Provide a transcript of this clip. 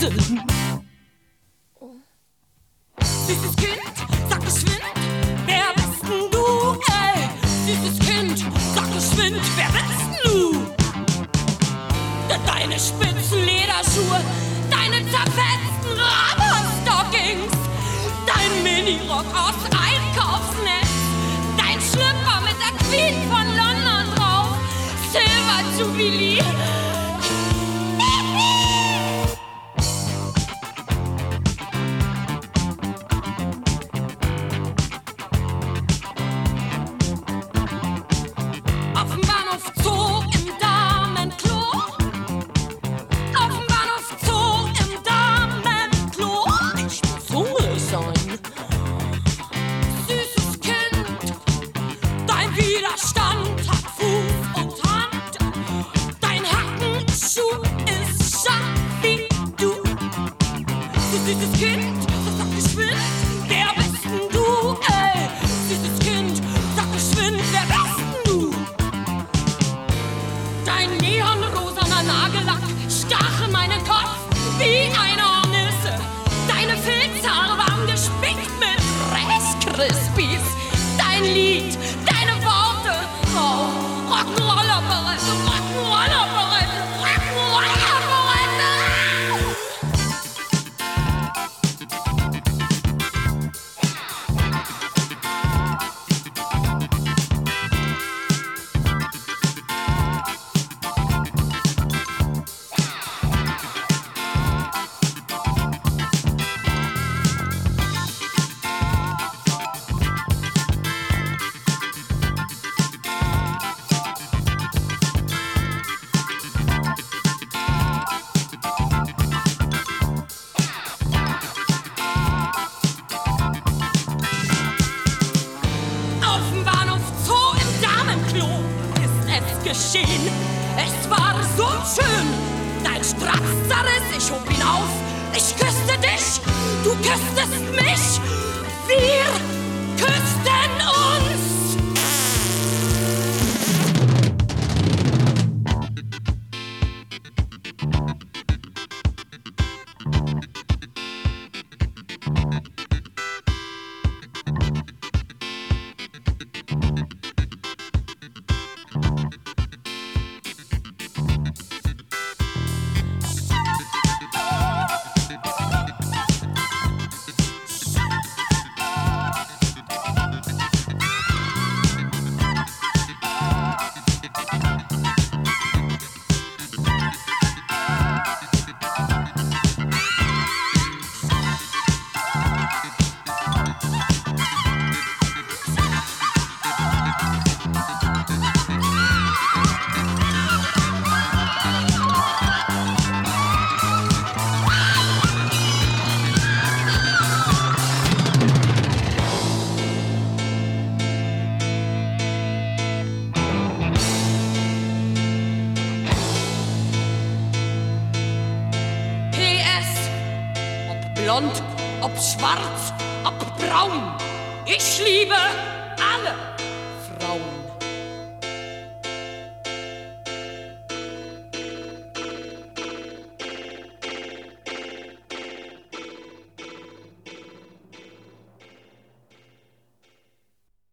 Weihnachten. Süßes Kind, sag geschwind, wer bist denn du, ey? Süßes Kind, sag geschwind, wer bist denn du? Deine spitzen Lederschuhe, deine zerfetzten Rubberstockings, dein Minirock aus Einkaufsnetz, dein Schlüpper mit der Queen von London drauf, Silver Jubilee. Auf dem Bahnhof Zoo im Damenklo. Auf dem Bahnhof Zoo im Damenklo. Ich muss hungrig sein. Süßes Kind, dein Widerstand hat Fuß und Hand. Dein Hackenschuh ist scharf wie du. Süßes Kind, sag geschwind, wer bist denn du, ey? Süßes Kind, sag geschwind, wer bist denn du? Dein neonrosaner Nagellack stach in meinen Kopf wie eine Hornisse. Deine Filzhaare waren gespickt mit Rice Krispies. Dein Lied, deine Worte, oh, Rock'n'Roll-Operette, Rock'n'Roll-Operette, Rock'n'Roll-Operette. Auf dem Bahnhof Zoo im Damenklo ist es geschehen. Es war so schön. Dein Strapf zerriss, ich hob ihn auf. Ich küsste dich, du küsstest mich. Wir küssten uns. PS, ob blond, ob schwarz, ob braun, ich liebe alle Frauen.